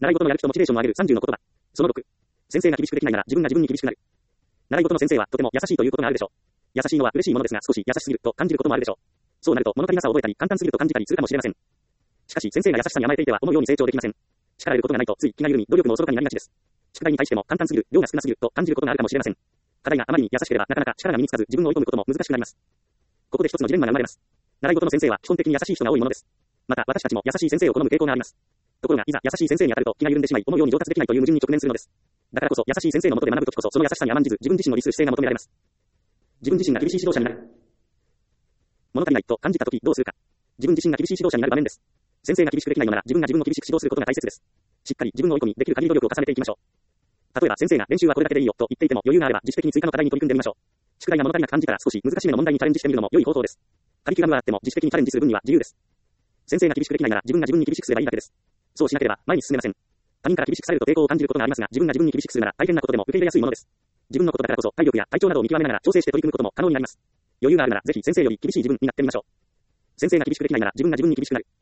習い事のやる気とモチベーションを上げる30の言葉。その6。先生が厳しくできないなら自分が自分に厳しくなる。習い事の先生はとても優しいということがあるでしょう。優しいのは嬉しいものですが少し優しすぎると感じることもあるでしょう。そうなると物足りなさを覚えたり簡単すぎると感じたりするかもしれません。しかし先生が優しさに甘えていては思うように成長できません。力いることがないとつい気が緩み努力も遅かになりがちです。宿題に対しても簡単すぎる、量が少なすぎると感じることがあるかもしれません。課題があまりに優しければなかなか力が身につかず自分を追い込むことも難しくなります。ここで一つのジレンマが生まれます。習い事の先生は基本的に優しい人が多いものです。また私たちも優しい先生を好む傾向があります。ところがいざ優しい先生に当たると気が緩んでしまい思うように上達できないという矛盾に直面するのです。だからこそ優しい先生の下で学ぶときこそその優しさに甘んじず自分自身の理する姿勢が求められます。自分自身が厳しい指導者になる。物足りないと感じたときどうするか。自分自身が厳しい指導者になる場面です。先生が厳しくできないのなら自分が自分を厳しく指導することが大切です。しっかり自分を追い込みできる限り努力を重ねていきましょう。例えば先生が練習はこれだけでいいよと言っていても余裕があれば自主的に追加の課題に取り組んでみましょう。宿題が物足りなく感じたら少し難しめの問題にチャレンジしてみるのも良い方法です。カリキュラムはあっても自主的にチャレンジする分には自由です。先生が厳しくできないなら自分が自分に厳しくすればいいだけです。そうしなければ前に進めません。他人から厳しくされると抵抗を感じることがありますが自分が自分に厳しくするなら大変なことでも受け入れやすいものです。自分のことだからこそ体力や体調などを見極めながら調整して取り組むことも可能になります。余裕があるならぜひ先生より厳しい自分になってみましょう。先生が厳しくできないなら自分が自分に厳しくなる。